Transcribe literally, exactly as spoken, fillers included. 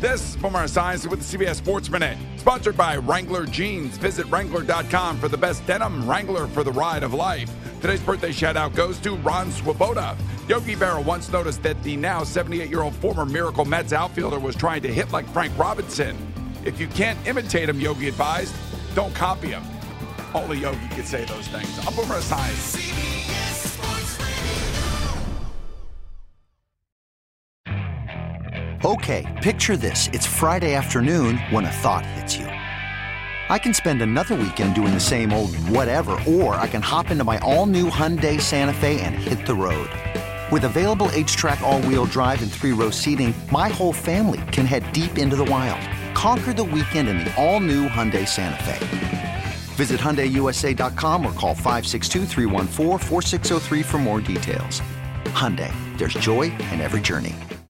This is Boomer Science with the C B S Sports Minute, sponsored by Wrangler Jeans. Visit Wrangler dot com for the best denim. Wrangler for the ride of life. Today's birthday shout-out goes to Ron Swoboda. Yogi Berra once noticed that the now seventy-eight-year-old former Miracle Mets outfielder was trying to hit like Frank Robinson. If you can't imitate him, Yogi advised, don't copy him. Only Yogi could say those things. I'm Boomer Science. Okay, picture this. It's Friday afternoon when a thought hits you. I can spend another weekend doing the same old whatever, or I can hop into my all-new Hyundai Santa Fe and hit the road. With available H-Track all-wheel drive and three-row seating, my whole family can head deep into the wild. Conquer the weekend in the all-new Hyundai Santa Fe. Visit Hyundai U S A dot com or call five six two, three one four, four six zero three for more details. Hyundai, there's joy in every journey.